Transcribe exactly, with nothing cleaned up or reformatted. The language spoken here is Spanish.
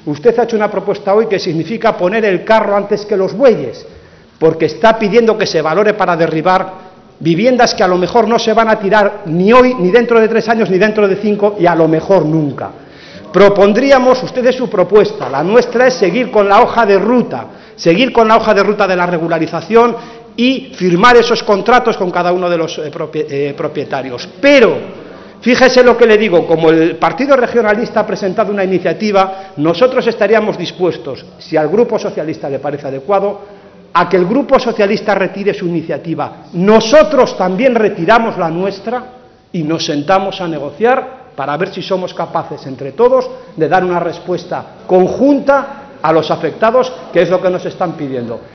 Usted ha hecho una propuesta hoy que significa poner el carro antes que los bueyes, porque está pidiendo que se valore para derribar viviendas que a lo mejor no se van a tirar ni hoy, ni dentro de tres años, ni dentro de cinco, y a lo mejor nunca. Propondríamos, ustedes su propuesta, la nuestra es seguir con la hoja de ruta, seguir con la hoja de ruta de la regularización y firmar esos contratos con cada uno de los eh, propietarios. Pero, fíjese lo que le digo, como el Partido Regionalista ha presentado una iniciativa, nosotros estaríamos dispuestos, si al Grupo Socialista le parece adecuado, a que el Grupo Socialista retire su iniciativa. Nosotros también retiramos la nuestra y nos sentamos a negociar para ver si somos capaces entre todos de dar una respuesta conjunta a los afectados, que es lo que nos están pidiendo.